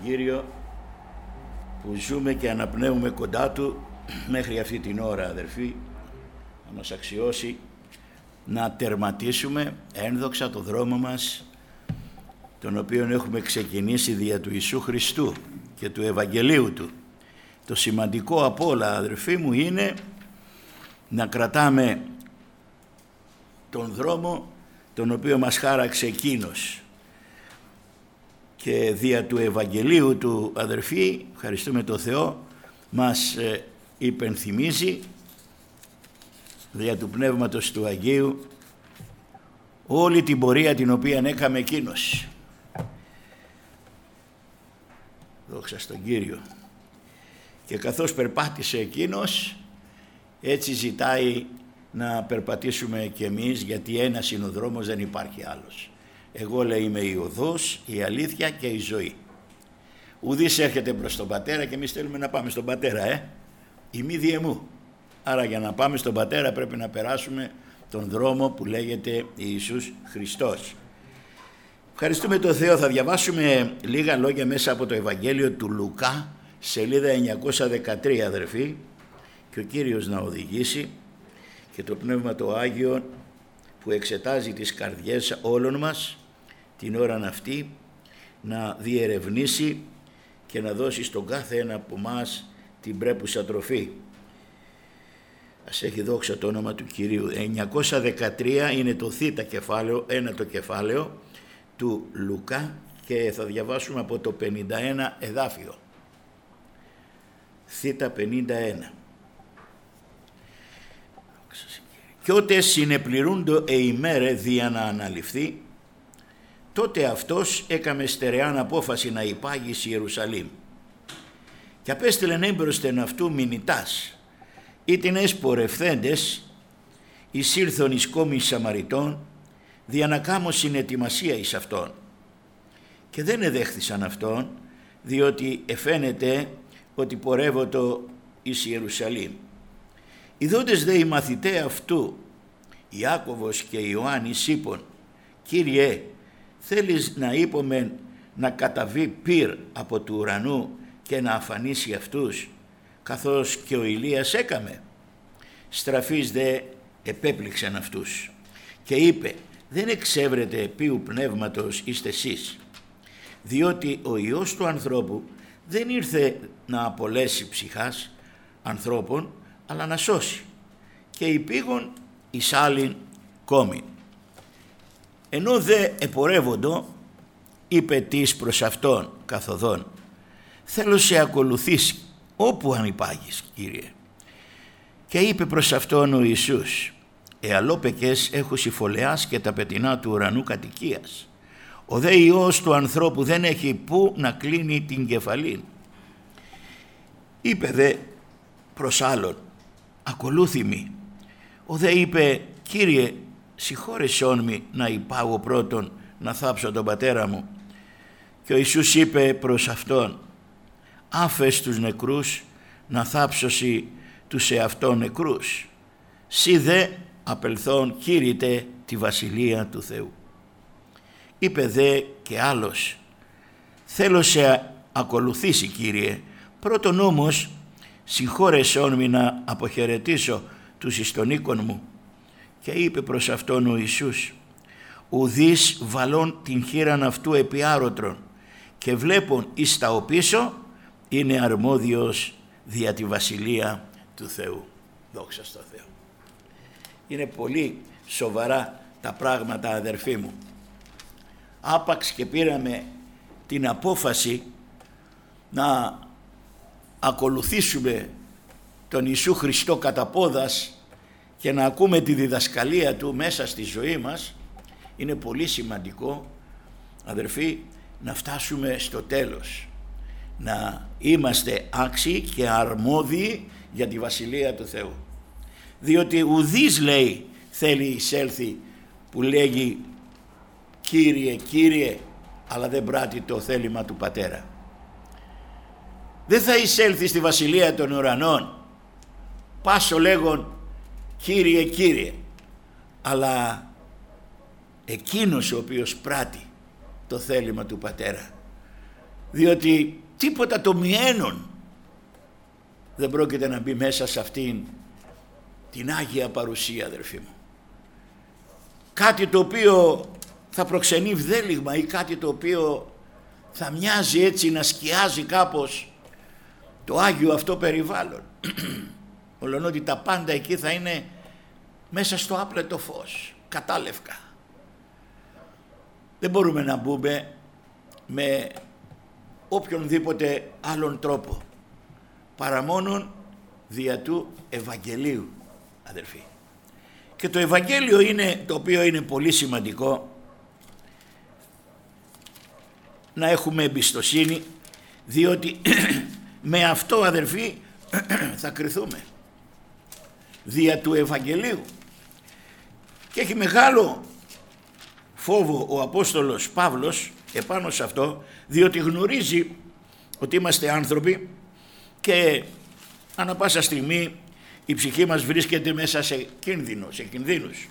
Κύριο που ζούμε και αναπνέουμε κοντά Του μέχρι αυτή την ώρα, αδερφοί, να μας αξιώσει να τερματίσουμε ένδοξα το δρόμο μας, τον οποίο έχουμε ξεκινήσει δια του Ιησού Χριστού και του Ευαγγελίου Του. Το σημαντικό απ' όλα, αδερφοί μου, είναι να κρατάμε τον δρόμο τον οποίο μας χάραξε Εκείνος, και δια του Ευαγγελίου Του, αδερφοί, ευχαριστούμε τον Θεό, μας υπενθυμίζει δια του Πνεύματος του Αγίου όλη την πορεία την οποία έκαμε Εκείνος. Δόξα στον Κύριο. Και καθώς περπάτησε Εκείνος, έτσι ζητάει να περπατήσουμε κι εμείς, γιατί ένας είναι ο δρόμος, δεν υπάρχει άλλος. Εγώ, λέει, είμαι η οδός, η αλήθεια και η ζωή. Ουδής έρχεται προς τον Πατέρα, και εμείς θέλουμε να πάμε στον Πατέρα, ημί διεμού. Άρα για να πάμε στον Πατέρα πρέπει να περάσουμε τον δρόμο που λέγεται Ιησούς Χριστός. Ευχαριστούμε τον Θεό. Θα διαβάσουμε λίγα λόγια μέσα από το Ευαγγέλιο του Λουκά, σελίδα 913, αδερφοί, και ο Κύριος να οδηγήσει και το Πνεύμα το Άγιο που εξετάζει τις καρδιές όλων μας την ώρα αυτή να διερευνήσει και να δώσει στον κάθε ένα από μας την πρέπουσα τροφή. Ας έχει δόξα το όνομα του Κυρίου. 913 είναι το θήτα κεφάλαιο, ένα το κεφάλαιο του Λουκά, και θα διαβάσουμε από το 51 εδάφιο. Θήτα 51. «Κι ότε συνεπληρούντο ημέρε δια να αναλυφθεί, τότε αυτός έκαμε στερεάν απόφαση να υπάγει σε Ιερουσαλήμ. Και απέστειλεν έμπροσθεν αυτού μηνυτάς, ή την έσπορευθέντες, εισήλθον εις κόμης Σαμαριτών, δια να κάμω συνετοιμασία εις αυτόν. Και δεν εδέχθησαν αυτόν, διότι εφαίνεται ότι πορεύωτο εις Ιερουσαλήμ. Ιδόντες δε οι μαθηταί αυτού, Ιάκωβος και Ιωάννης, είπον, Κύριε, θέλεις να είπομεν να καταβεί πυρ από του ουρανού και να αφανίσει αυτούς, καθώς και ο Ηλίας έκαμε? Στραφείς δε επέπληξαν αυτούς και είπε, δεν εξεύρετε ποιου πνεύματος είστε εσείς, διότι ο Υιός του ανθρώπου δεν ήρθε να απολέσει ψυχάς ανθρώπων, αλλά να σώσει, και υπήγον εις άλλην κόμην. Ενώ δε επορεύοντο, είπε της προς αυτόν καθοδόν, θέλω σε ακολουθήσει όπου αν υπάγεις, Κύριε. Και είπε προς αυτόν ο Ιησούς, εαλόπεκες έχουσι φωλεάς και τα πετεινά του ουρανού κατοικίας. Ο δε Υιός του ανθρώπου δεν έχει που να κλείνει την κεφαλήν. Είπε δε προς άλλον, ακολούθη μη. Ο δε είπε, Κύριε, συγχώρεσόν μη να υπάγω πρώτον να θάψω τον πατέρα μου. Και ο Ιησούς είπε προς αυτόν, άφες τους νεκρούς να θάψωσι τους εαυτόν νεκρούς. Σι δε απελθόν κήρυτε τη βασιλεία του Θεού. Είπε δε και άλλος, θέλω σε ακολουθήσει, Κύριε, πρώτον όμως συγχώρεσόν μη να αποχαιρετήσω τους εις τον οίκον μου. Και είπε προς αυτόν ο Ιησούς, ουδείς βαλών την χείραν αυτού επί άρωτρον, και βλέπουν εις τα οπίσω είναι αρμόδιος δια τη βασιλεία του Θεού. Δόξα στο Θεό. Είναι πολύ σοβαρά τα πράγματα, αδερφοί μου. Άπαξ και πήραμε την απόφαση να ακολουθήσουμε τον Ιησού Χριστό κατά πόδας και να ακούμε τη διδασκαλία Του μέσα στη ζωή μας, είναι πολύ σημαντικό, αδερφοί, να φτάσουμε στο τέλος, να είμαστε άξιοι και αρμόδιοι για τη βασιλεία του Θεού. Διότι ουδής, λέει, θέλει εισέλθει που λέγει Κύριε, Κύριε, αλλά δεν πράττει το θέλημα του Πατέρα. Δεν θα εισέλθει στη βασιλεία των ουρανών πάσο λέγον Κύριε, Κύριε, αλλά εκείνος ο οποίος πράττει το θέλημα του Πατέρα. διότι τίποτα το μιένον δεν πρόκειται να μπει μέσα σε αυτήν την Άγια Παρουσία, αδερφοί μου. Κάτι το οποίο θα προξενεί βδέλιγμα ή κάτι το οποίο θα μοιάζει έτσι να σκιάζει κάπως το Άγιο αυτό περιβάλλον. Όλον ότι τα πάντα εκεί θα είναι μέσα στο άπλετο φως, κατάλευκα. Δεν μπορούμε να μπούμε με οποιονδήποτε άλλον τρόπο παρά μόνον δια του Ευαγγελίου, αδερφοί. Και το Ευαγγέλιο είναι, το οποίο είναι πολύ σημαντικό να έχουμε εμπιστοσύνη, διότι με αυτό, αδερφοί, θα κριθούμε δια του Ευαγγελίου. Και έχει μεγάλο φόβο ο Απόστολος Παύλος επάνω σε αυτό, διότι γνωρίζει ότι είμαστε άνθρωποι και ανά πάσα στιγμή η ψυχή μας βρίσκεται μέσα σε κίνδυνο, σε κινδύνους.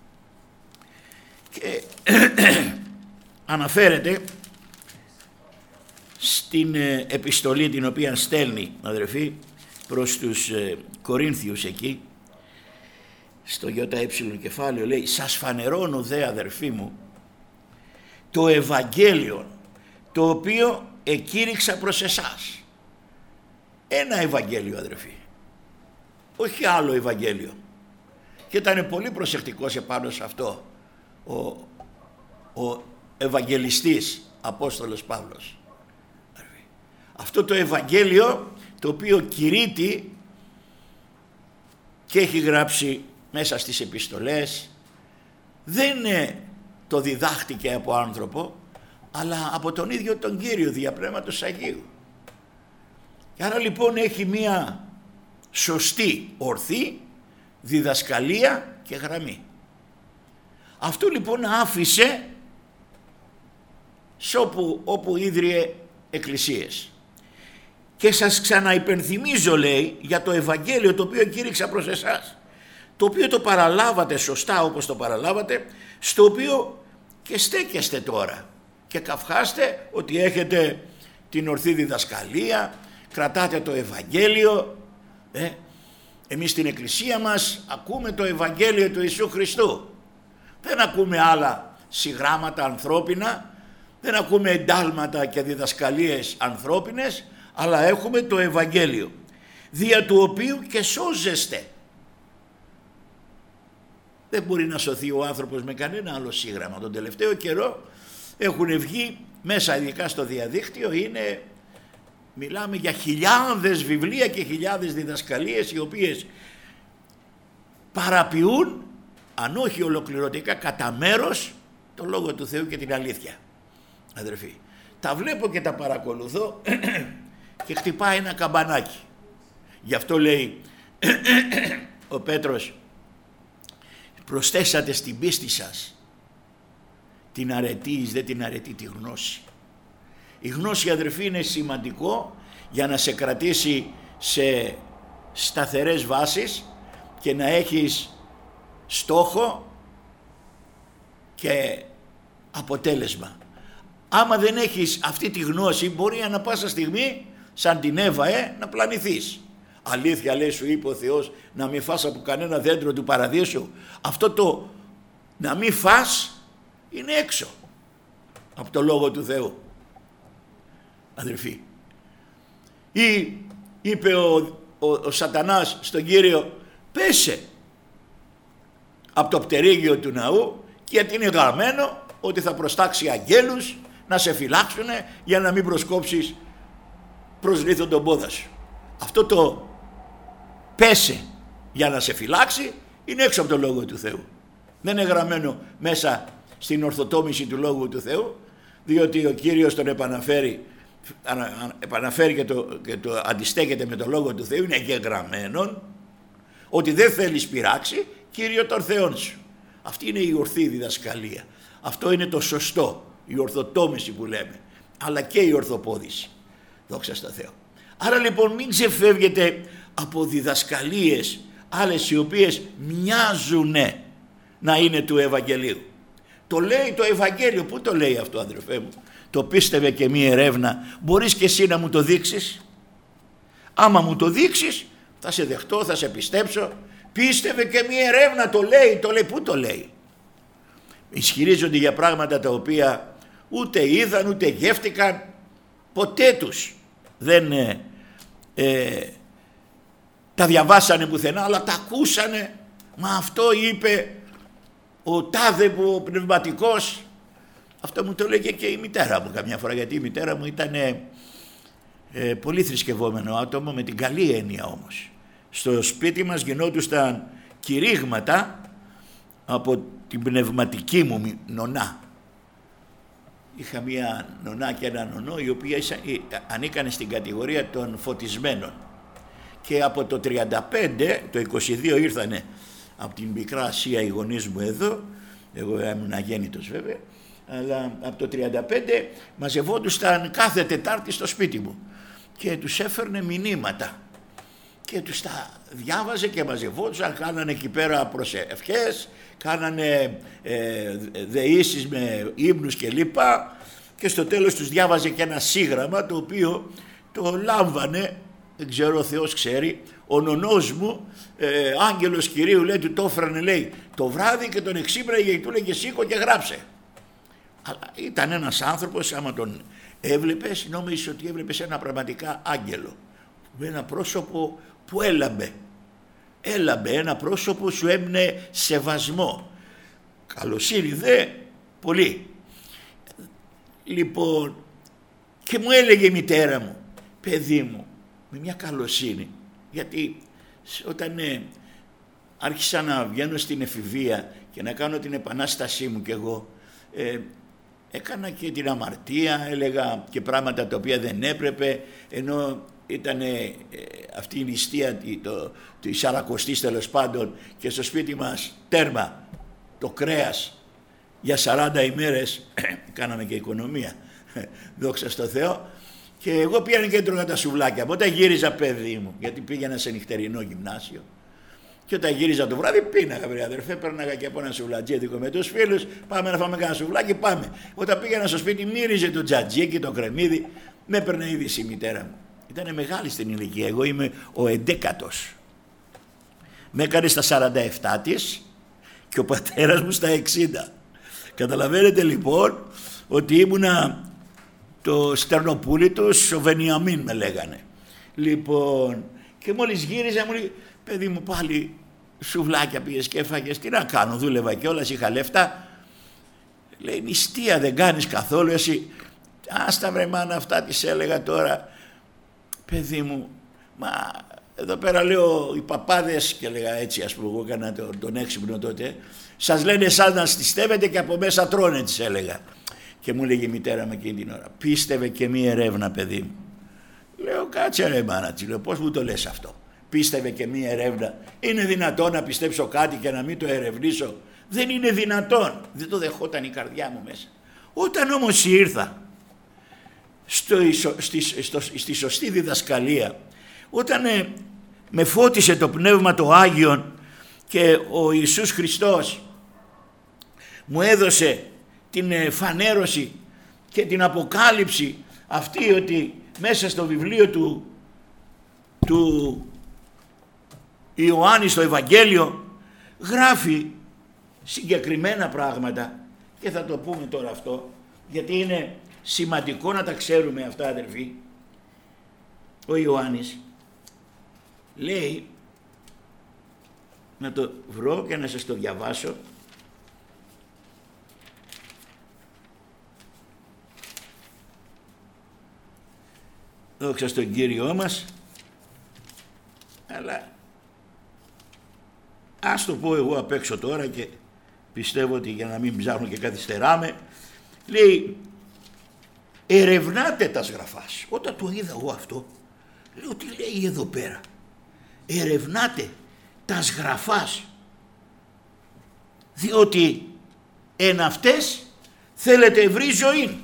Και αναφέρεται στην επιστολή την οποία στέλνει, αδερφοί, προς τους Κορίνθιους εκεί, στο ΙΕ κεφάλαιο, λέει: σας φανερώνω δε, αδερφοί μου, το Ευαγγέλιο το οποίο εκήρυξα προς εσάς. Ένα Ευαγγέλιο, αδερφοί, όχι άλλο Ευαγγέλιο. Και ήταν πολύ προσεκτικός επάνω σε αυτό ο Ευαγγελιστής Απόστολος Παύλος. Αυτό το Ευαγγέλιο το οποίο κηρύττει και έχει γράψει μέσα στις επιστολές, δεν το διδάχτηκε από άνθρωπο, αλλά από τον ίδιο τον Κύριο δια Πνεύματος Αγίου. Και άρα λοιπόν έχει μία σωστή, ορθή διδασκαλία και γραμμή. Αυτό λοιπόν άφησε σε όπου ίδρυε εκκλησίες. Και σας ξαναυπενθυμίζω, λέει, για το Ευαγγέλιο το οποίο κήρυξα προς εσάς, το οποίο το παραλάβατε σωστά όπως το παραλάβατε, στο οποίο και στέκεστε τώρα και καυχάστε ότι έχετε την ορθή διδασκαλία, κρατάτε το Ευαγγέλιο. Εμείς στην εκκλησία μας ακούμε το Ευαγγέλιο του Ιησού Χριστού, δεν ακούμε άλλα συγγράμματα ανθρώπινα, δεν ακούμε εντάλματα και διδασκαλίες ανθρώπινες, αλλά έχουμε το Ευαγγέλιο, δια του οποίου και σώζεστε. Δεν μπορεί να σωθεί ο άνθρωπος με κανένα άλλο σύγγραμμα. Τον τελευταίο καιρό έχουν βγει μέσα, ειδικά στο διαδίκτυο, μιλάμε για χιλιάδες βιβλία και χιλιάδες διδασκαλίες, οι οποίες παραποιούν, αν όχι ολοκληρωτικά, κατά μέρος το Λόγο του Θεού και την αλήθεια, αδερφοί. Τα βλέπω και τα παρακολουθώ και χτυπάει ένα καμπανάκι. Γι' αυτό λέει ο Πέτρος: προσθέσατε στην πίστη σας την αρετή, δεν την αρετή, τη γνώση. Η γνώση, αδερφοί, είναι σημαντικό για να σε κρατήσει σε σταθερές βάσεις και να έχεις στόχο και αποτέλεσμα. Άμα δεν έχεις αυτή τη γνώση, μπορεί ανά πάσα στιγμή, σαν την Εύα, να πλανηθείς. Αλήθεια, λέει, σου είπε ο Θεός να μην φας από κανένα δέντρο του παραδείσου. Αυτό το να μην φας είναι έξω από το Λόγο του Θεού, αδερφοί. Ή είπε ο Σατανάς στον Κύριο: πέσε από το πτερίγιο του ναού, γιατί είναι γραμμένο ότι θα προστάξει αγγέλους να σε φυλάξουν για να μην προσκόψεις προς λίθον τον πόδα σου. Αυτό το πέσε για να σε φυλάξει είναι έξω από το Λόγο του Θεού. Δεν είναι γραμμένο μέσα στην ορθοτόμηση του Λόγου του Θεού, διότι ο Κύριος τον επαναφέρει και το αντιστέκεται με το Λόγο του Θεού. Είναι εγγεγραμμένον ότι δεν θέλεις πειράξει Κύριο των Θεών σου. Αυτή είναι η ορθή διδασκαλία. Αυτό είναι το σωστό, η ορθοτόμηση που λέμε, αλλά και η ορθοπόδηση. Δόξα τω Θεώ. Άρα λοιπόν μην ξεφεύγετε από διδασκαλίες άλλες οι οποίες μοιάζουν να είναι του Ευαγγελίου. Το λέει το Ευαγγέλιο. Πού το λέει αυτό, αδερφέ μου? το πίστευε και μία ερεύνα, μπορείς και εσύ να μου το δείξεις? Άμα μου το δείξεις θα σε δεχτώ, θα σε πιστέψω. Πίστευε και μία ερεύνα, το λέει, πού το λέει? Ισχυρίζονται για πράγματα τα οποία ούτε είδαν ούτε γεύτηκαν, ποτέ τους δεν τα διαβάσανε πουθενά, αλλά τα ακούσανε. Μα αυτό είπε ο τάδε που ο πνευματικός. Αυτό μου το λέγε και η μητέρα μου καμιά φορά, γιατί η μητέρα μου ήταν πολύ θρησκευόμενο άτομο, με την καλή έννοια όμως. Στο σπίτι μας γινόντουσαν κηρύγματα από την πνευματική μου νονά. Είχα μία νονά και ένα νονό, οι οποίοι ανήκαν στην κατηγορία των φωτισμένων. Και από το 35, το 22 ήρθανε από την Μικρά Ασία οι γονείς μου εδώ, εγώ ήμουν αγέννητος βέβαια, αλλά από το 35 μαζευόντουσαν κάθε Τετάρτη στο σπίτι μου και τους έφερνε μηνύματα και τους τα διάβαζε και μαζευόντουσαν, κάνανε εκεί πέρα προσευχές, κάνανε δεήσεις με ύμνους και λοιπά, και στο τέλος τους διάβαζε και ένα σύγγραμμα το οποίο το λάμβανε, δεν ξέρω, ο Θεός ξέρει, ο νονός μου, άγγελος Κυρίου, λέει, του το έφερνε, λέει, το βράδυ και τον εξύπναγε και του λέγε σήκω και γράψε. Αλλά ήταν ένας άνθρωπος, άμα τον έβλεπες, νόμιζες ότι έβλεπες ένα πραγματικά άγγελο, με ένα πρόσωπο που έλαμπε, ένα πρόσωπο σου έμεινε σεβασμό, καλοσύνη δε πολύ. Λοιπόν, και μου έλεγε η μητέρα μου, παιδί μου, με μια καλοσύνη, γιατί όταν άρχισα να βγαίνω στην εφηβεία και να κάνω την επανάστασή μου κι εγώ, έκανα και την αμαρτία, έλεγα και πράγματα τα οποία δεν έπρεπε, ενώ ήταν αυτή η νηστεία τη Σαρακοστής τέλος πάντων, και στο σπίτι μας τέρμα το κρέας για 40 ημέρες, κάναμε και οικονομία, δόξα στο Θεό, και εγώ πήγαινα και έτρωγα τα σουβλάκια μου. Όταν γύριζα, παιδί μου, γιατί πήγαινα σε νυχτερινό γυμνάσιο, και όταν γύριζα το βράδυ πίναγα, βρε αδερφέ, πέρναγα και από ένα σουβλατζίδικο με τους φίλους, πάμε να φάμε κανένα σουβλάκι, πάμε. Όταν πήγαινα στο σπίτι, μύριζε το τζατζίκι, το κρεμμύδι, με έπαιρνε είδηση η μητέρα μου. Ήταν μεγάλη στην ηλικία, εγώ είμαι ο 11ος. Με έκανε στα 47 της και ο πατέρας μου στα 60. Καταλαβαίνετε λοιπόν ότι ήμουνα το στερνοπούλι τους, ο Βενιαμίν με λέγανε. Λοιπόν, και μόλις γύριζα μου λέει, παιδί μου, πάλι σουβλάκια πήγες και έφαγες, τι να κάνω, δούλευα κιόλας, είχα λεφτά. Λέει, νηστεία δεν κάνεις καθόλου εσύ? Άστα βρε μάνα, αυτά της έλεγα τώρα, παιδί μου, μα εδώ πέρα λέω οι παπάδες, και έλεγα έτσι, ας πούμε, εγώ έκανα τον έξυπνο τότε, σας λένε εσάς να στιστεύετε και από μέσα τρώνε, της έλεγα. Και μου λέγει η μητέρα με εκείνη την ώρα, πίστευε και μία ερεύνα, παιδί μου. Λέω, κάτσε ρε μάνα, της λέω, πώς μου το λες αυτό? Πίστευε και μία ερεύνα? Είναι δυνατόν να πιστέψω κάτι και να μην το ερευνήσω? Δεν είναι δυνατόν. Δεν το δεχόταν η καρδιά μου μέσα. Όταν όμως ήρθα στη σωστή διδασκαλία, όταν με φώτισε το Πνεύμα το Άγιον και ο Ιησούς Χριστός μου έδωσε την φανέρωση και την αποκάλυψη αυτή, ότι μέσα στο βιβλίο του Ιωάννη στο Ευαγγέλιο γράφει συγκεκριμένα πράγματα, και θα το πούμε τώρα αυτό, γιατί είναι σημαντικό να τα ξέρουμε αυτά, αδερφοί. Ο Ιωάννης λέει, να το βρω και να σας το διαβάσω, δόξα στον Κύριό μας, αλλά ας το πω εγώ απ' έξω τώρα, και πιστεύω ότι για να μην ψάχνω και καθυστεράμε, λέει, ερευνάτε τας γραφάς. Όταν το είδα εγώ αυτό, λέω, τι λέει εδώ πέρα? Ερευνάτε τας γραφάς, διότι εν αυτές θέλετε ευρύ ζωή.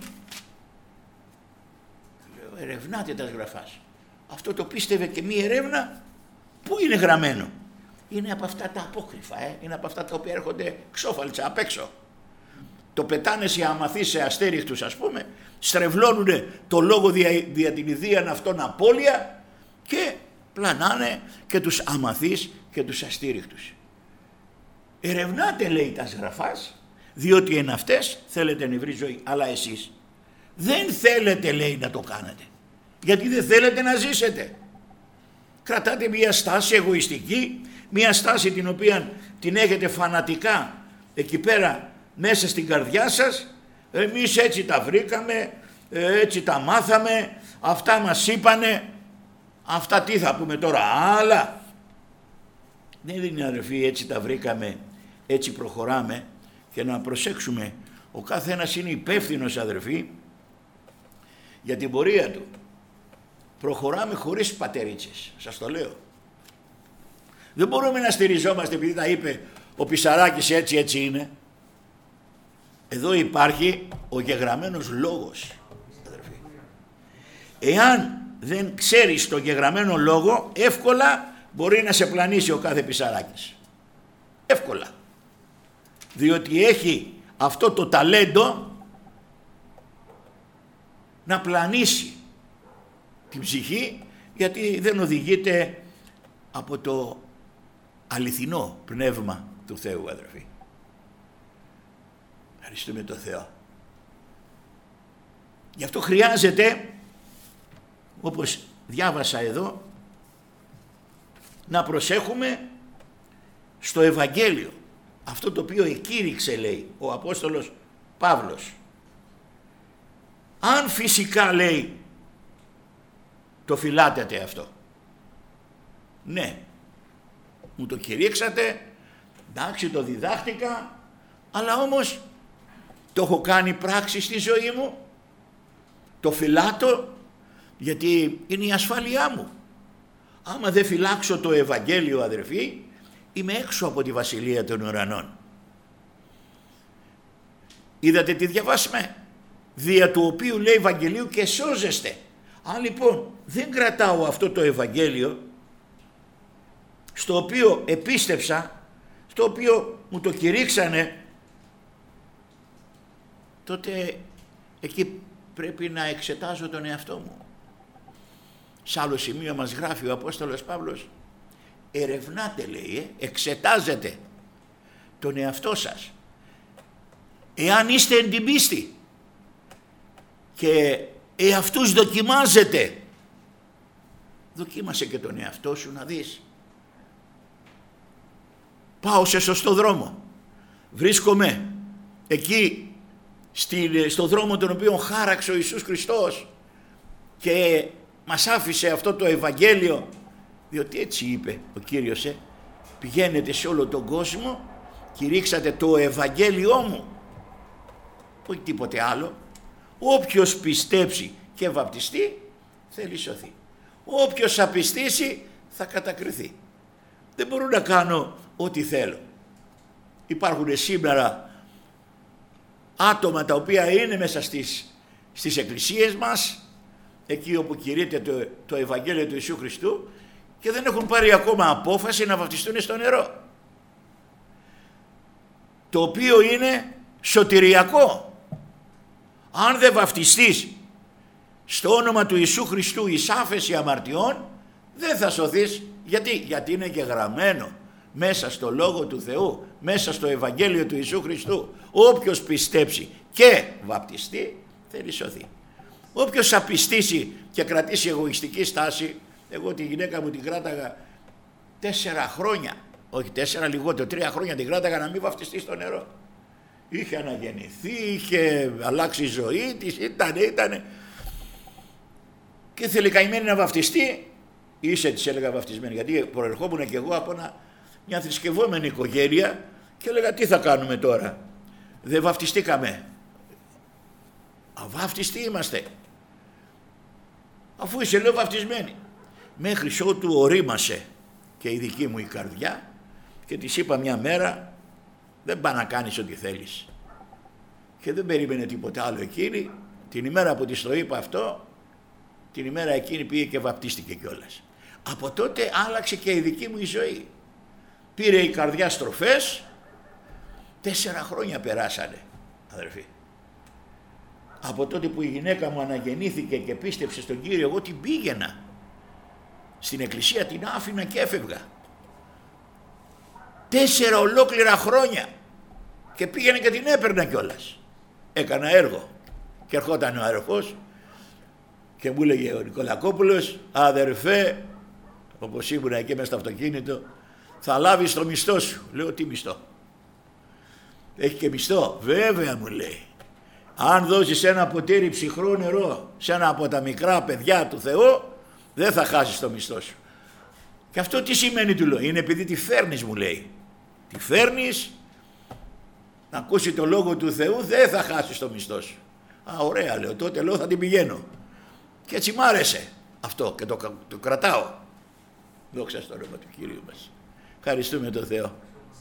Λέω, ερευνάτε τας γραφάς. Αυτό το πίστευε και μία ερεύνα. Πού είναι γραμμένο? Είναι από αυτά τα απόκριφα, είναι από αυτά τα οποία έρχονται ξόφαλτσα απ' έξω. το πετάνε σε αμαθείς, σε αστέριχτους ας πούμε, στρεβλώνουν το λόγο δια την ιδίαν αυτών απώλεια και πλανάνε και τους αμαθείς και τους αστήριχτους. Ερευνάτε, λέει, τα γραφάς, διότι εν αυτές θέλετε νευρή ζωή, αλλά εσείς δεν θέλετε, λέει, να το κάνετε, γιατί δεν θέλετε να ζήσετε. Κρατάτε μια στάση εγωιστική, μια στάση την οποία την έχετε φανατικά εκεί πέρα μέσα στην καρδιά σας. Εμείς έτσι τα βρήκαμε, έτσι τα μάθαμε, αυτά μας είπανε, αυτά τι θα πούμε τώρα, άλλα. Δεν είναι, αδερφοί, έτσι τα βρήκαμε, έτσι προχωράμε. Και να προσέξουμε, ο κάθε ένας είναι υπεύθυνος, αδερφοί, για την πορεία του. Προχωράμε χωρίς πατερίτσες, σας το λέω. Δεν μπορούμε να στηριζόμαστε επειδή τα είπε ο Πισαράκης, έτσι είναι. Εδώ υπάρχει ο γεγραμμένος λόγος, αδερφοί. Εάν δεν ξέρεις το γεγραμμένο λόγο, εύκολα μπορεί να σε πλανήσει ο κάθε Πισαράκης. Εύκολα. Διότι έχει αυτό το ταλέντο να πλανήσει την ψυχή, γιατί δεν οδηγείται από το αληθινό πνεύμα του Θεού, αδερφοί. Ευχαριστούμε τον Θεό. Γι' αυτό χρειάζεται, όπως διάβασα εδώ, να προσέχουμε στο Ευαγγέλιο, αυτό το οποίο εκήρυξε, λέει, ο Απόστολος Παύλος. Αν φυσικά, λέει, το φυλάτετε αυτό. Ναι, μου το κηρύξατε, εντάξει, το διδάχτηκα, αλλά όμως το έχω κάνει πράξη στη ζωή μου, το φυλάτω, γιατί είναι η ασφάλειά μου. Άμα δεν φυλάξω το Ευαγγέλιο, αδερφοί, είμαι έξω από τη βασιλεία των ουρανών. Είδατε τι διαβάσαμε, δια του οποίου, λέει, Ευαγγελίου και σώζεστε. Αν λοιπόν δεν κρατάω αυτό το Ευαγγέλιο, στο οποίο επίστεψα, στο οποίο μου το κηρύξανε, τότε εκεί πρέπει να εξετάζω τον εαυτό μου. Σε άλλο σημείο μας γράφει ο Απόστολος Παύλος, ερευνάτε, λέει, εξετάζετε τον εαυτό σας, εάν είστε εν την πίστη, και εαυτούς δοκιμάζετε. Δοκίμασε και τον εαυτό σου να δεις. Πάω σε σωστό δρόμο, βρίσκομαι εκεί στο δρόμο τον οποίο χάραξε ο Ιησούς Χριστός και μας άφησε αυτό το Ευαγγέλιο, διότι έτσι είπε ο Κύριος, πηγαίνετε σε όλο τον κόσμο, κηρύξατε το Ευαγγέλιό μου, όχι τίποτε άλλο. Όποιος πιστέψει και βαπτιστεί θέλει σωθεί, όποιος απιστήσει θα κατακριθεί. Δεν μπορώ να κάνω ό,τι θέλω. Υπάρχουν σήμερα άτομα τα οποία είναι μέσα στις εκκλησίες μας, εκεί όπου κηρύττεται το Ευαγγέλιο του Ιησού Χριστού, και δεν έχουν πάρει ακόμα απόφαση να βαπτιστούν στο νερό, το οποίο είναι σωτηριακό. Αν δεν βαπτιστείς στο όνομα του Ιησού Χριστού εις άφεση αμαρτιών, δεν θα σωθείς. Γιατί είναι και γραμμένο μέσα στο Λόγο του Θεού, μέσα στο Ευαγγέλιο του Ιησού Χριστού, όποιος πιστέψει και βαπτιστεί θέλει σωθεί. Όποιος απιστήσει και κρατήσει εγωιστική στάση, εγώ τη γυναίκα μου την κράταγα 4 χρόνια, όχι 4, λιγότερο, 3 χρόνια την κράταγα να μην βαπτιστεί στο νερό. Είχε αναγεννηθεί, είχε αλλάξει η ζωή της, ήτανε και ήθελε καημένη να βαφτιστεί. Είσαι, της έλεγα, βαφτισμένη, γιατί προερχόμουν και εγώ από μια θρησκευόμενη οικογένεια και έλεγα τι θα κάνουμε τώρα, δεν βαφτιστήκαμε, αβάφτιστοι είμαστε, αφού είσαι, λέω, βαφτισμένη. Μέχρι ότου ορίμασε και η δική μου η καρδιά και της είπα μια μέρα, δεν πάει να κάνεις ό,τι θέλεις. Και δεν περίμενε τίποτα άλλο εκείνη. Την ημέρα που της το είπα αυτό, την ημέρα εκείνη πήγε και βαπτίστηκε κιόλας. Από τότε άλλαξε και η δική μου η ζωή. Πήρε η καρδιά στροφές, 4 χρόνια περάσανε. αδερφοί. Από τότε που η γυναίκα μου αναγεννήθηκε και πίστεψε στον Κύριο, εγώ την πήγαινα στην εκκλησία, την άφηνα και έφευγα. 4 ολόκληρα χρόνια και πήγαινε και την έπαιρνα κιόλας. Έκανα έργο και ερχόταν ο αδερφός και μου έλεγε ο Νικολακόπουλος, αδερφέ, όπως ήμουν εκεί μέσα στο αυτοκίνητο, θα λάβεις το μισθό σου. Λέω, τι μισθό? Έχει και μισθό? Βέβαια, μου λέει. Αν δώσεις ένα ποτήρι ψυχρό νερό σε ένα από τα μικρά παιδιά του Θεού, δεν θα χάσεις το μισθό σου. Και αυτό τι σημαίνει, του λέω? Είναι επειδή τη φέρνεις, μου λέει. Τη φέρνεις να ακούσει το λόγο του Θεού, δεν θα χάσεις το μισθό σου. Α, ωραία, λέω, τότε λέω θα την πηγαίνω. Και έτσι μ' άρεσε αυτό και το κρατάω. Δόξα στο όνομα του Κυρίου μας. Ευχαριστούμε τον Θεό.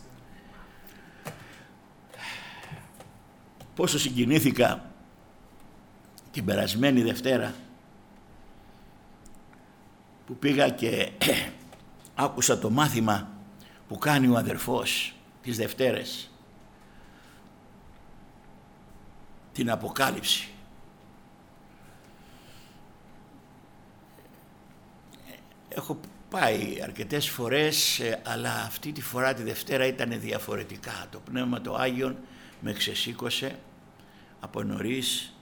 Πόσο συγκινήθηκα την περασμένη Δευτέρα που πήγα και άκουσα το μάθημα που κάνει ο αδερφός τις Δευτέρες, την Αποκάλυψη. Έχω πάει αρκετές φορές, αλλά αυτή τη φορά τη Δευτέρα ήταν διαφορετικά. Το Πνεύμα το Άγιον με ξεσήκωσε από νωρίς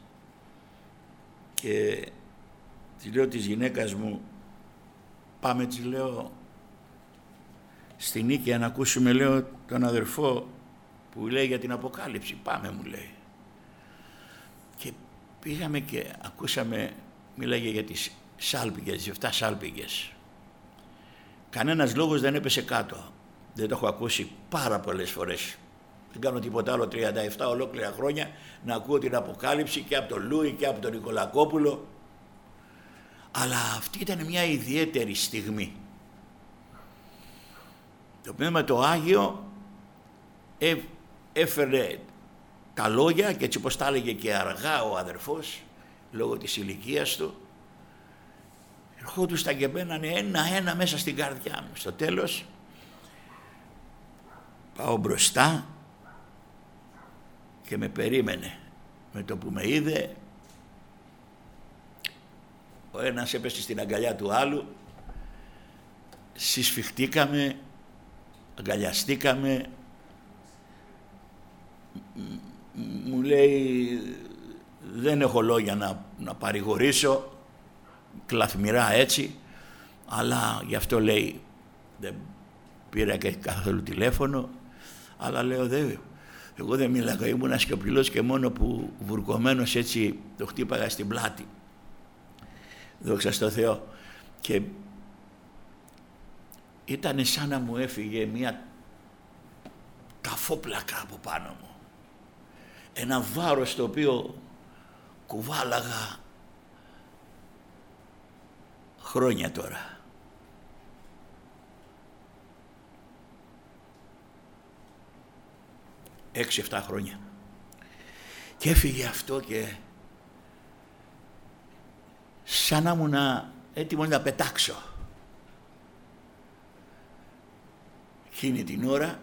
και τη λέω της γυναίκας μου, πάμε, της λέω, στη Νίκαια να ακούσουμε, λέω, τον αδερφό που λέει για την Αποκάλυψη. Πάμε, μου λέει. Και πήγαμε και ακούσαμε, μίλαγε για τις σάλπιγγες, τις 7 σάλπιγγες. Κανένας λόγος δεν έπεσε κάτω. Δεν το έχω ακούσει πάρα πολλές φορές. Δεν κάνω τίποτα άλλο 37 ολόκληρα χρόνια να ακούω την Αποκάλυψη και από τον Λούι και από τον Νικολακόπουλο. Αλλά αυτή ήταν μια ιδιαίτερη στιγμή. Το Πνεύμα το Άγιο έφερε τα λόγια και έτσι όπως τα έλεγε και αργά ο αδερφός, λόγω της ηλικίας του, ερχόντουσαν και μπαίνανε ένα-ένα μέσα στην καρδιά μου. Στο τέλος πάω μπροστά και με περίμενε. Με το που με είδε, ο ένας έπεσε στην αγκαλιά του άλλου, συσφιχτήκαμε, αγκαλιαστήκαμε. Μου λέει, δεν έχω λόγια να παρηγορήσω, κλαθμυρά έτσι, αλλά γι' αυτό, λέει, δεν πήρα και καθόλου τηλέφωνο, αλλά λέω, εγώ δεν μίλαγα, ήμουν σιωπηλός και μόνο που βουρκωμένος έτσι το χτύπαγα στην πλάτη. Δόξα στο Θεό. Και ήταν σαν να μου έφυγε μια καφόπλακα από πάνω μου. Ένα βάρος το οποίο κουβάλαγα χρόνια τώρα. Έξι 7 χρόνια. Και έφυγε αυτό και σαν να ήμουν έτοιμος να πετάξω. Εκείνη την ώρα,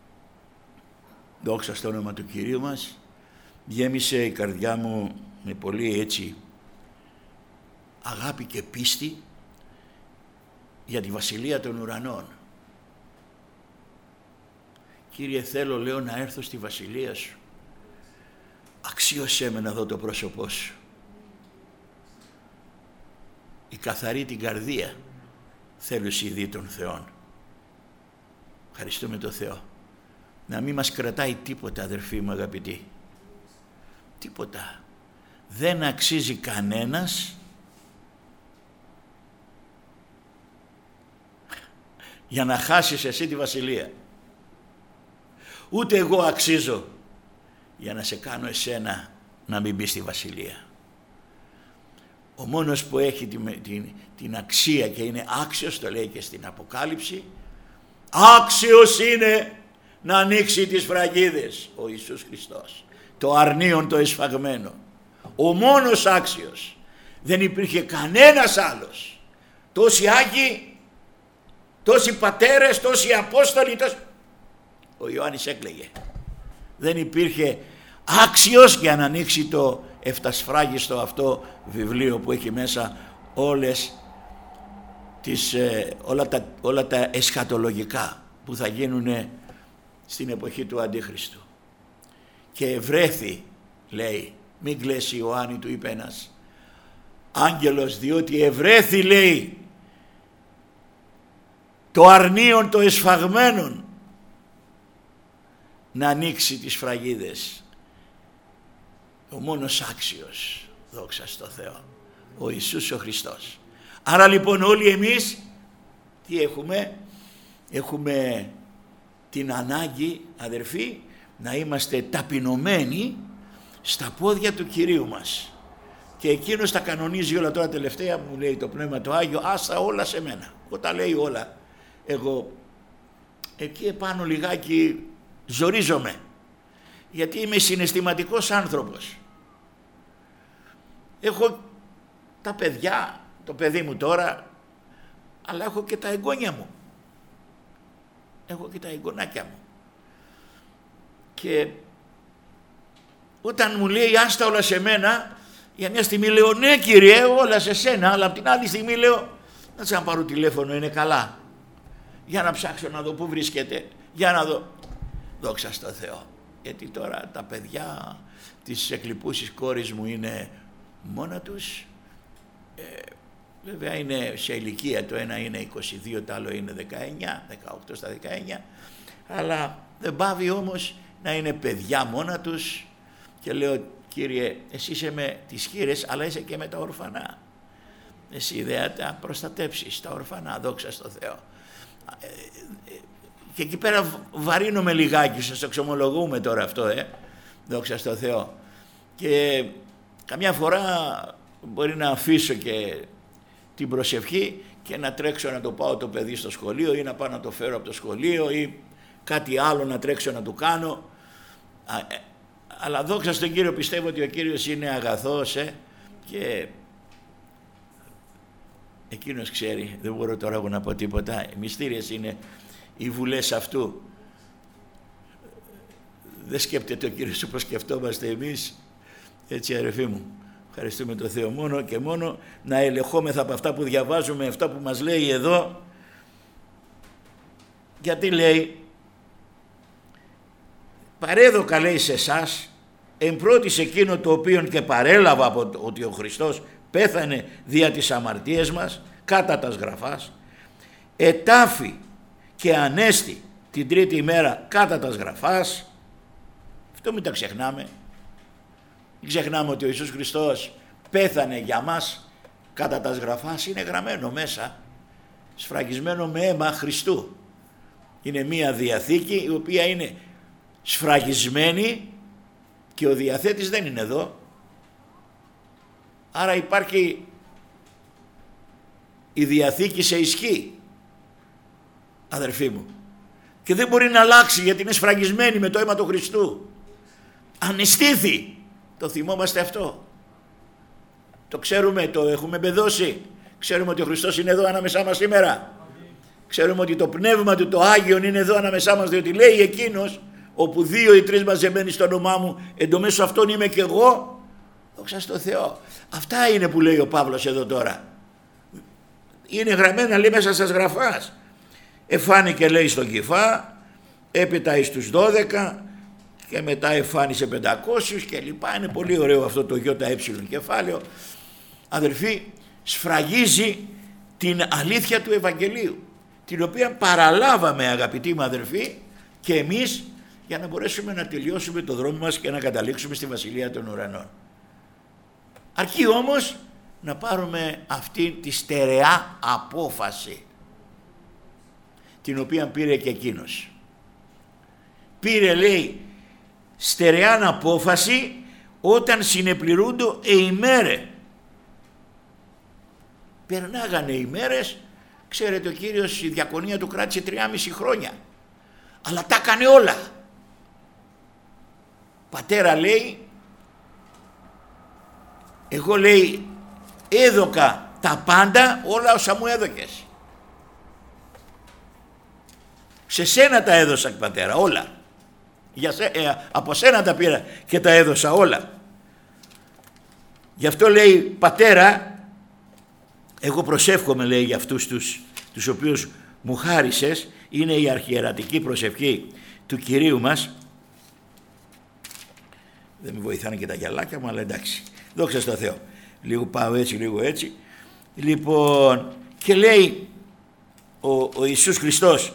δόξα στο όνομα του Κυρίου μας, γέμισε η καρδιά μου με πολύ έτσι αγάπη και πίστη για τη Βασιλεία των Ουρανών. Κύριε, θέλω, λέω, να έρθω στη Βασιλεία Σου. Αξίωσέ με να δω το πρόσωπό Σου. Η καθαρή την καρδία θέλουν οι δι των Θεών. Ευχαριστούμε τον Θεό. Να μην μας κρατάει τίποτα, αδερφοί μου αγαπητοί. Τίποτα. Δεν αξίζει κανένας για να χάσεις εσύ τη Βασιλεία. Ούτε εγώ αξίζω για να σε κάνω εσένα να μην μπεις στη Βασιλεία. Ο μόνος που έχει την αξία και είναι άξιος, το λέει και στην Αποκάλυψη, άξιος είναι να ανοίξει τις φραγίδες, ο Ιησούς Χριστός, το αρνίον το εσφαγμένο. Ο μόνος άξιος. Δεν υπήρχε κανένας άλλος. Τόσοι Άγιοι, τόσοι πατέρες, τόσοι Απόστολοι, ο Ιωάννης έκλαιγε. Δεν υπήρχε άξιος για να ανοίξει το εφτασφράγιστο αυτό βιβλίο που έχει μέσα όλα τα εσχατολογικά που θα γίνουν στην εποχή του Αντίχριστου. Και ευρέθη, λέει, μην κλαίσει Ιωάννη, του είπε ένας άγγελος, διότι ευρέθη, λέει, το αρνίον το εσφαγμένον να ανοίξει τις φραγίδες. Ο μόνος άξιος, δόξα στο Θεό, ο Ιησούς ο Χριστός. Άρα λοιπόν όλοι εμείς τι έχουμε? Έχουμε την ανάγκη, αδερφοί, να είμαστε ταπεινωμένοι στα πόδια του Κυρίου μας. Και εκείνος τα κανονίζει όλα. Τώρα τελευταία μου λέει το Πνεύμα το Άγιο, άστα όλα σε μένα. Όταν λέει όλα, εγώ εκεί επάνω λιγάκι ζορίζομαι, γιατί είμαι συναισθηματικός άνθρωπος. Έχω τα παιδιά, το παιδί μου τώρα, αλλά έχω και τα εγγόνια μου. Έχω και τα εγγονάκια μου. Και όταν μου λέει άστα όλα σε μένα, για μια στιγμή λέω ναι Κύριε, όλα σε σένα, αλλά από την άλλη στιγμή λέω να σας πάρω τηλέφωνο, είναι καλά. Για να ψάξω να δω πού βρίσκεται, για να δω. Δόξα στο Θεό. Γιατί τώρα τα παιδιά της εκλειπούσης κόρης μου είναι μόνα τους. Βέβαια είναι σε ηλικία, το ένα είναι 22, το άλλο είναι 19, 18 στα 19, αλλά δεν πάβει όμως να είναι παιδιά μόνα τους. Και λέω Κύριε, εσύ είσαι με τις χήρες, αλλά είσαι και με τα ορφανά. Εσύ δεν τα προστατέψεις τα ορφανά, δόξα στο Θεό. Και εκεί πέρα βαρύνομαι λιγάκι, σας το εξομολογούμε τώρα αυτό, δόξα στο Θεό. Και καμιά φορά μπορεί να αφήσω και την προσευχή και να τρέξω να το πάω το παιδί στο σχολείο ή να πάω να το φέρω από το σχολείο ή κάτι άλλο να τρέξω να του κάνω. Αλλά δόξα στον Κύριο, πιστεύω ότι ο Κύριος είναι αγαθός και εκείνος ξέρει, δεν μπορώ τώρα εγώ να πω τίποτα. Μυστήριες είναι οι βουλές αυτού. Δεν σκέπτεται ο Κύριος όπως σκεφτόμαστε εμείς. Έτσι αδερφοί μου, ευχαριστούμε τον Θεό. Μόνο και μόνο να ελεγχόμεθα από αυτά που διαβάζουμε, αυτά που μας λέει εδώ. Γιατί λέει, παρέδοκα λέει σε εσάς, εμπρότης εκείνο το οποίο και παρέλαβα από ότι ο Χριστός πέθανε δια τις αμαρτίες μας, κατά τας γραφάς, ετάφη και ανέστη την τρίτη ημέρα κατά τας γραφάς. Αυτό μην τα ξεχνάμε. Μην ξεχνάμε ότι ο Ιησούς Χριστός πέθανε για μας κατά τας γραφάς, είναι γραμμένο μέσα, σφραγισμένο με αίμα Χριστού. Είναι μία διαθήκη η οποία είναι σφραγισμένη και ο διαθέτης δεν είναι εδώ. Άρα υπάρχει η διαθήκη σε ισχύ, αδερφοί μου, και δεν μπορεί να αλλάξει γιατί είναι σφραγισμένη με το αίμα του Χριστού. Ανεστήθη, το θυμόμαστε αυτό, το ξέρουμε, το έχουμε μπεδώσει. Ξέρουμε ότι ο Χριστός είναι εδώ ανάμεσά μας σήμερα. Ξέρουμε ότι το Πνεύμα του, το Άγιον, είναι εδώ ανάμεσά μας, διότι λέει εκείνος, όπου 2 ή 3 μαζεμένοι στο όνομά μου, εν τω μέσω αυτών είμαι και εγώ. Δόξα στο Θεό. Αυτά είναι που λέει ο Παύλος εδώ τώρα. Είναι γραμμένα, λέει, μέσα στις γραφάς. Εφάνηκε, λέει, στον Κηφά, έπειτα εις τους 12 και μετά εφάνισε 500 και λοιπά. Είναι πολύ ωραίο αυτό το ΙΕ κεφάλαιο. Αδερφοί, σφραγίζει την αλήθεια του Ευαγγελίου, την οποία παραλάβαμε, αγαπητοί μου αδερφοί, και εμείς, για να μπορέσουμε να τελειώσουμε το δρόμο μας και να καταλήξουμε στη Βασιλεία των Ουρανών. Αρκεί όμως να πάρουμε αυτή τη στερεά απόφαση, την οποία πήρε και εκείνος. Πήρε, λέει, στερεάν απόφαση όταν συνεπληρούνται ημέρε. Περνάγανε οι μέρες, ξέρετε, ο Κύριος η διακονία του κράτησε 3,5 χρόνια, αλλά τα έκανε όλα. Πατέρα, λέει, εγώ, λέει, έδωκα τα πάντα, όλα όσα μου έδωκες. Σε σένα τα έδωσα, πατέρα, όλα. Από σένα τα πήρα και τα έδωσα όλα. Γι' αυτό λέει, Πατέρα, εγώ προσεύχομαι, λέει, για αυτούς τους οποίους μου χάρισες. Είναι η αρχιερατική προσευχή του Κυρίου μας. Δεν με βοηθάνε και τα γυαλάκια μου, αλλά εντάξει, δόξα τω Θεώ. Λίγο πάω έτσι, λίγο έτσι. Λοιπόν, και λέει ο Ιησούς Χριστός,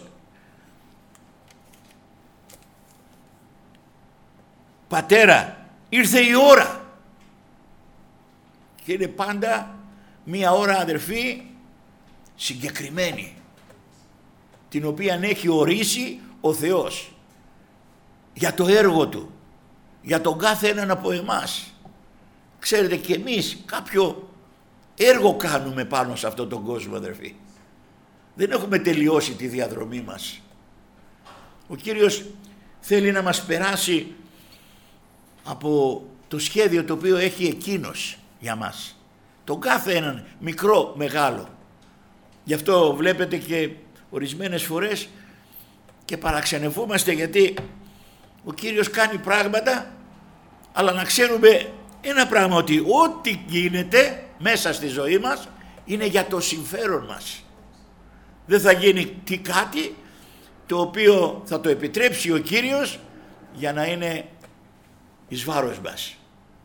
Πατέρα, ήρθε η ώρα. Και είναι πάντα μία ώρα, αδερφοί, συγκεκριμένη, την οποία έχει ορίσει ο Θεός για το έργο Του, για τον κάθε έναν από εμάς. Ξέρετε, και εμείς κάποιο έργο κάνουμε πάνω σε αυτόν τον κόσμο, αδερφοί. Δεν έχουμε τελειώσει τη διαδρομή μας. Ο Κύριος θέλει να μας περάσει από το σχέδιο το οποίο έχει Εκείνος για μας. Τον κάθε έναν, μικρό, μεγάλο. Γι' αυτό βλέπετε και ορισμένες φορές και παραξενευόμαστε, γιατί ο Κύριος κάνει πράγματα, αλλά να ξέρουμε ένα πράγμα, ότι ό,τι γίνεται μέσα στη ζωή μας είναι για το συμφέρον μας. Δεν θα γίνει κάτι το οποίο θα το επιτρέψει ο Κύριος για να είναι εις βάρος μας.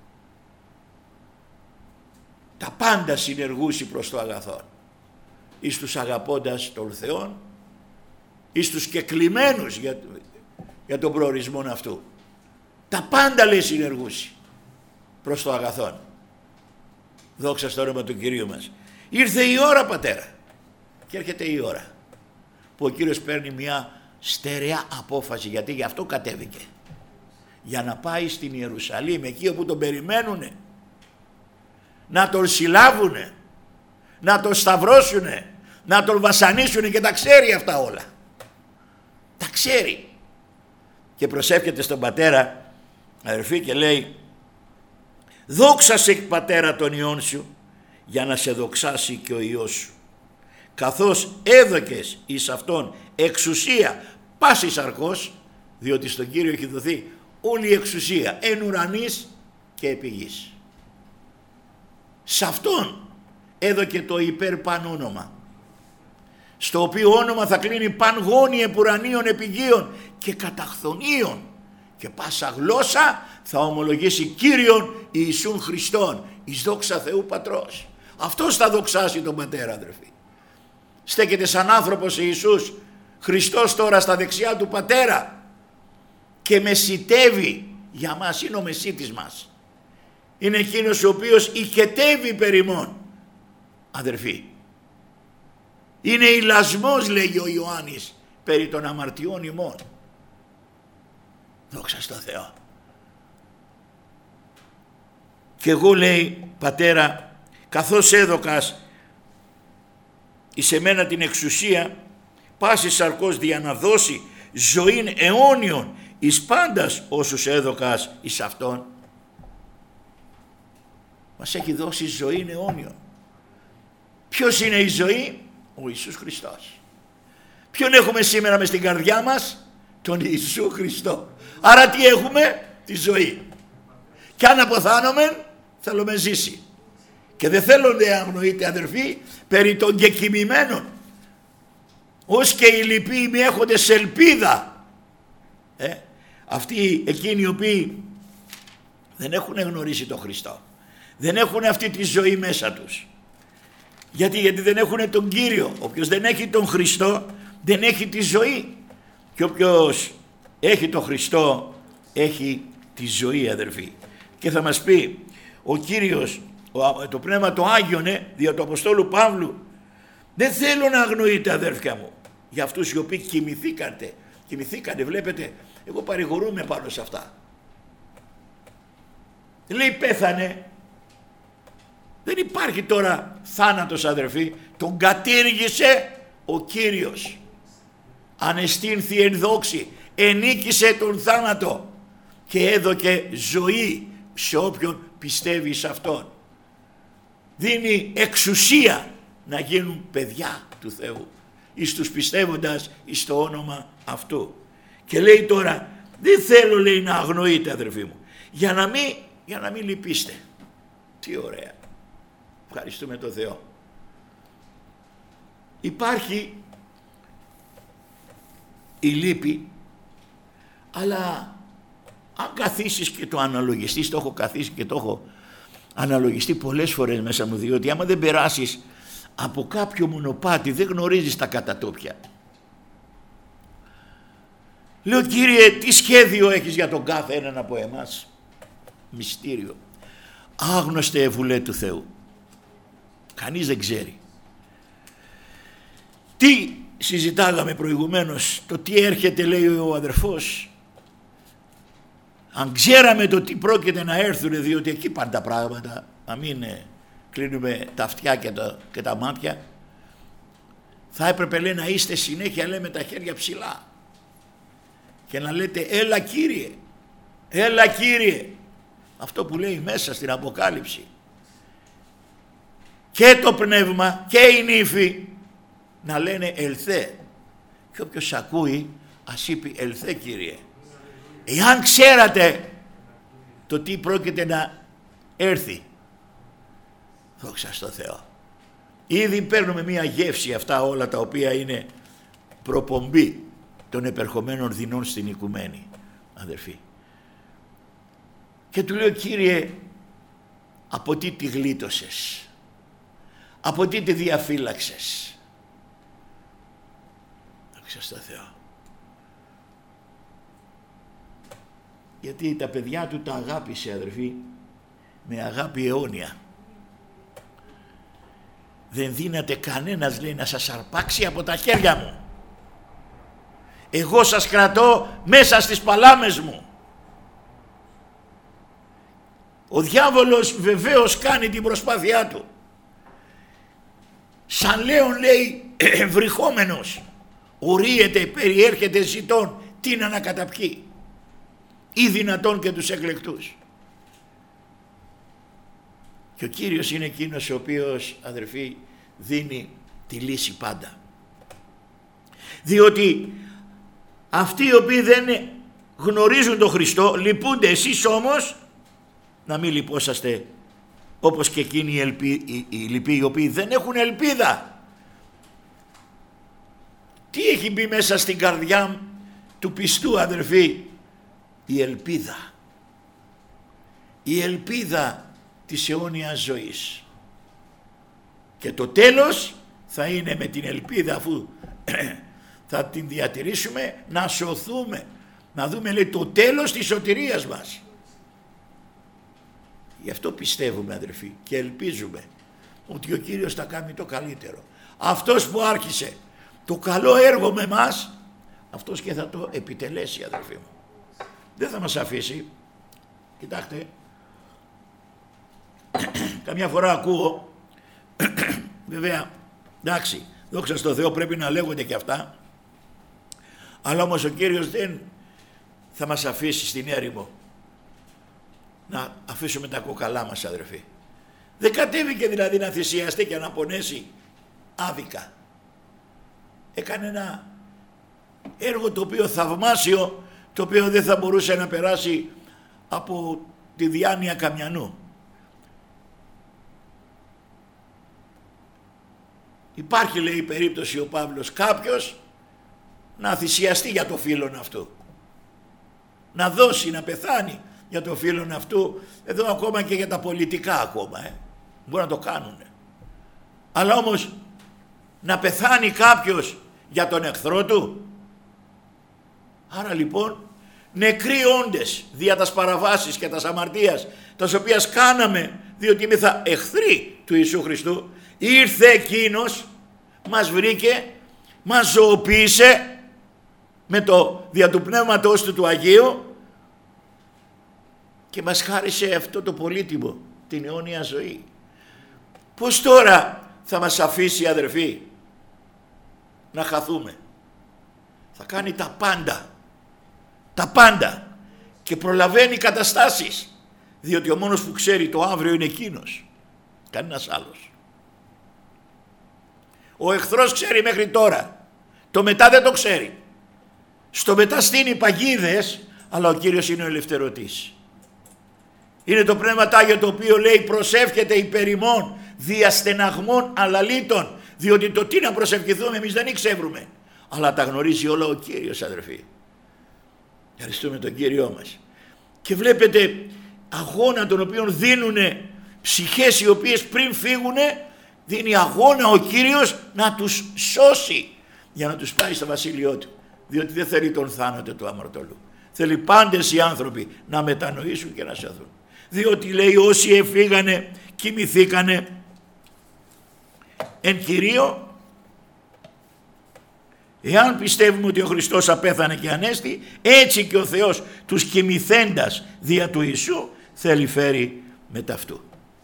Τα πάντα συνεργούσι προς το αγαθόν, εις τους αγαπώντας των Θεών, εις τους κεκλημένους για τον προορισμό αυτού. Τα πάντα, λέει, συνεργούσι προς το αγαθόν. Δόξα στο όνομα του Κυρίου μας. Ήρθε η ώρα, Πατέρα. Και έρχεται η ώρα που ο Κύριος παίρνει μια στερεά απόφαση, γιατί γι' αυτό κατέβηκε. Για να πάει στην Ιερουσαλήμ, εκεί όπου τον περιμένουνε, να τον συλλάβουνε, να τον σταυρώσουνε, να τον βασανίσουνε, και τα ξέρει αυτά όλα. Τα ξέρει. Και προσεύχεται στον Πατέρα, αδερφοί, και λέει, δόξασε, Πατέρα, τον Υιόν σου, για να σε δοξάσει και ο Υιός σου, καθώς έδωκες εις αυτόν εξουσία πάσης αρκός, διότι στον Κύριο έχει δοθεί όλη η εξουσία εν ουρανής και επί γης. Σε αυτόν έδωκε το υπερπαν όνομα, στο οποίο όνομα θα κλείνει παν γόνι επουρανίων, επιγείων και καταχθονίων, και πάσα γλώσσα θα ομολογήσει Κύριον Ιησούν Χριστόν, εις δόξα Θεού Πατρός. Αυτός θα δοξάσει τον Πατέρα, αδερφοί. Στέκεται σαν άνθρωπος Ιησούς Χριστός τώρα στα δεξιά του Πατέρα και μεσιτεύει για μας. Είναι ο μεσίτης μας. Είναι εκείνος ο οποίος ηκετεύει περ' ημών, αδερφοί. Είναι ηλασμός, λέγει ο Ιωάννης, περί των αμαρτιών ημών. Δόξα στο Θεό. Και εγώ, λέει, Πατέρα, καθώς έδωκας εις εμένα την εξουσία πάσης σαρκός δια να δώσει ζωήν αιώνιον εις πάντας όσους έδωκας εις αυτόν. Μας έχει δώσει ζωήν αιώνιον. Ποιος είναι η ζωή? Ο Ιησούς Χριστός. Ποιον έχουμε σήμερα μες στην καρδιά μας? Τον Ιησού Χριστό. Άρα τι έχουμε? Τη ζωή. Και αν αποθάνομεν θέλουμε ζήσει. Και δεν θέλω να αγνοείτε, αδερφοί, περί των κεκοιμημένων, ως και οι λοιποί μη έχοντες ελπίδα. Αυτοί εκείνοι οι οποίοι δεν έχουν γνωρίσει τον Χριστό, δεν έχουν αυτή τη ζωή μέσα τους. Γιατί δεν έχουν τον Κύριο. Όποιος δεν έχει τον Χριστό δεν έχει τη ζωή. Και όποιος έχει τον Χριστό έχει τη ζωή, αδερφοί. Και θα μας πει ο Κύριος, το Πνεύμα το Άγιον, δια του Αποστόλου Παύλου, δεν θέλω να αγνοείτε, αδέρφια μου, για αυτούς οι οποίοι κοιμηθήκατε, βλέπετε, εγώ παρηγορούμαι πάνω σε αυτά. Λέει πέθανε. Δεν υπάρχει τώρα θάνατος, αδερφοί. Τον κατήργησε ο Κύριος. Ανεστήνθη εν δόξη, ενίκησε τον θάνατο και έδωκε ζωή σε όποιον πιστεύει σε αυτόν. Δίνει εξουσία να γίνουν παιδιά του Θεού εις τους πιστεύοντας εις το όνομα αυτού. Και λέει τώρα, Δεν θέλω, λέει, να αγνοείτε, αδερφοί μου, για να μην λυπήστε. Τι ωραία. Ευχαριστούμε τον Θεό. Υπάρχει η λύπη, αλλά αν καθίσεις και το αναλογιστείς, το έχω καθίσει και το έχω αναλογιστεί πολλές φορές μέσα μου, διότι άμα δεν περάσεις από κάποιο μονοπάτι δεν γνωρίζεις τα κατατόπια. Λέω, Κύριε, τι σχέδιο έχεις για τον κάθε έναν από εμάς? Μυστήριο. Άγνωστε Βουλέ του Θεού. Κανείς δεν ξέρει. Τι συζητάγαμε προηγουμένως, το τι έρχεται, λέει ο αδερφός. Αν ξέραμε το τι πρόκειται να έρθουν, διότι εκεί πάνε τα πράγματα, να μην κλείνουμε τα αυτιά και τα μάτια, θα έπρεπε, λέει, να είστε συνέχεια, λέει, με τα χέρια ψηλά και να λέτε έλα Κύριε, έλα Κύριε. Αυτό που λέει μέσα στην Αποκάλυψη. Και το πνεύμα και η νύφη να λένε ελθέ. Και όποιος ακούει ας είπε ελθέ Κύριε. Εάν ξέρατε το τι πρόκειται να έρθει, δόξα στο Θεό. Ήδη παίρνουμε μία γεύση, αυτά όλα τα οποία είναι προπομπή των επερχομένων δεινών στην οικουμένη, αδερφοί. Και του λέω, Κύριε, από τι τη γλίτωσες, από τι τη διαφύλαξες? Δόξα στο Θεό. Γιατί τα παιδιά του τα αγάπησε, αδερφοί, με αγάπη αιώνια. Δεν δύναται κανένας, λέει, να σας αρπάξει από τα χέρια μου. Εγώ σας κρατώ μέσα στις παλάμες μου. Ο διάβολος βεβαίως κάνει την προσπάθειά του. Σαν λέον, λέει, βρυχόμενος, ορίεται, περιέρχεται ζητών, τι να ανακαταπιεί, ή δυνατόν και τους εκλεκτούς. Και ο Κύριος είναι εκείνος ο οποίος, αδερφοί, δίνει τη λύση πάντα. Διότι αυτοί οι οποίοι δεν γνωρίζουν τον Χριστό λυπούνται. Εσείς όμως να μην λυπόσαστε όπως και εκείνοι οι λυποί οι οποίοι δεν έχουν ελπίδα. Τι έχει μπει μέσα στην καρδιά του πιστού, αδερφοί? Η ελπίδα. Η ελπίδα της αιώνιας ζωής. Και το τέλος θα είναι με την ελπίδα, αφού θα την διατηρήσουμε, να σωθούμε, να δούμε, λέει, το τέλος της σωτηρίας μας. Γι' αυτό πιστεύουμε, αδερφοί, και ελπίζουμε ότι ο Κύριος θα κάνει το καλύτερο. Αυτός που άρχισε το καλό έργο με μας, αυτός και θα το επιτελέσει, αδερφοί μου. Δεν θα μας αφήσει. Κοιτάξτε, καμιά φορά ακούω, βέβαια, εντάξει, δόξα στο Θεό, πρέπει να λέγονται και αυτά, αλλά όμως ο Κύριος δεν θα μας αφήσει στην έρημο να αφήσουμε τα κόκαλά μας, αδερφοί. Δεν κατέβηκε δηλαδή να θυσιαστεί και να πονέσει άδικα. Έκανε ένα έργο το οποίο θαυμάσιο, το οποίο δεν θα μπορούσε να περάσει από τη διάνοια καμιανού. Υπάρχει, λέει, η περίπτωση ο Παύλος κάποιος να θυσιαστεί για το φίλον αυτού, να δώσει, να πεθάνει για το φίλον αυτού. Εδώ ακόμα και για τα πολιτικά ακόμα μπορεί να το κάνουν, αλλά όμως να πεθάνει κάποιος για τον εχθρό του? Άρα λοιπόν νεκροί όντες δια τας παραβάσεις και τας αμαρτίας τας οποίας κάναμε, διότι είμεθα εχθροί του Ιησού Χριστού, ήρθε εκείνος, μας βρήκε, μας ζωοποίησε με το δια του Πνεύματος του Αγίου και μας χάρισε αυτό το πολύτιμο, την αιώνια ζωή. Πώς τώρα θα μας αφήσει, αδερφοί, να χαθούμε? Θα κάνει τα πάντα και προλαβαίνει καταστάσεις, διότι ο μόνος που ξέρει το αύριο είναι εκείνος, κανένας άλλος. Ο εχθρός ξέρει μέχρι τώρα, το μετά δεν το ξέρει. Στο μετά στείνει παγίδες, Αλλά ο Κύριος είναι ο ελευθερωτής. Είναι το Πνεύμα Άγιο το οποίο λέει προσεύχεται υπέρ ημών δια στεναγμών αλαλήτων, διότι το τι να προσευχηθούμε εμείς δεν εξεύρουμε, αλλά τα γνωρίζει όλα ο Κύριος, αδερφοί. Ευχαριστούμε τον Κύριό μας. Και βλέπετε αγώνα τον οποίο δίνουν ψυχές οι οποίες πριν φύγουν, δίνει αγώνα ο Κύριος να τους σώσει για να τους πάει στο βασίλειό του, διότι δεν θέλει τον θάνατο του αμαρτωλού. Θέλει πάντες οι άνθρωποι να μετανοήσουν και να σωθούν, διότι λέει όσοι εφήγανε κοιμηθήκανε εν Κυρίω. Εάν πιστεύουμε ότι ο Χριστός απέθανε και ανέστη, έτσι και ο Θεός τους κοιμηθέντας δια του Ιησού θέλει φέρει μετά αυτού.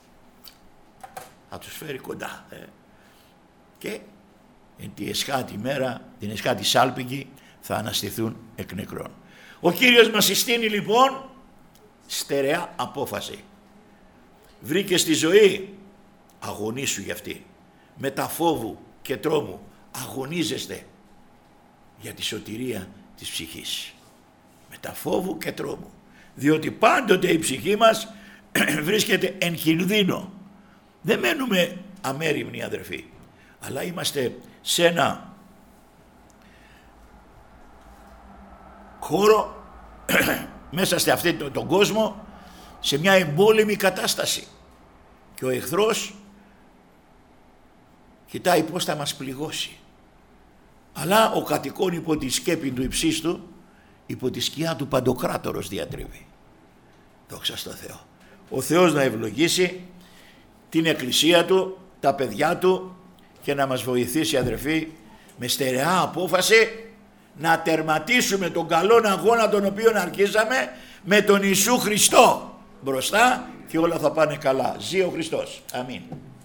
Θα τους φέρει κοντά. Και εν τη εσχάτη μέρα, την εσχάτη σάλπιγγι, θα αναστηθούν εκ νεκρών. Ο Κύριος μας συστήνει λοιπόν στερεά απόφαση. Βρήκε στη ζωή, αγωνίσου για αυτή. Μετα φόβου και τρόμου αγωνίζεστε για τη σωτηρία της ψυχής. Μετα φόβου και τρόμου. Διότι πάντοτε η ψυχή μας βρίσκεται εν κινδύνο. Δεν μένουμε αμέριμνοι, αδερφοί, αλλά είμαστε σε ένα χώρο μέσα σε αυτόν τον κόσμο, σε μια εμπόλεμη κατάσταση, και ο εχθρός κοιτάει πώς θα μας πληγώσει, αλλά ο κατοικών υπό τη σκέπη του υψίστου, υπό τη σκιά του Παντοκράτορος διατρεύει. Δόξα στο Θεό. Ο Θεός να ευλογήσει την εκκλησία του, τα παιδιά του, και να μας βοηθήσει, αδερφοί, με στερεά απόφαση να τερματίσουμε τον καλόν αγώνα τον οποίο αρχίσαμε με τον Ιησού Χριστό μπροστά, και όλα θα πάνε καλά. Ζει ο Χριστός. Αμήν.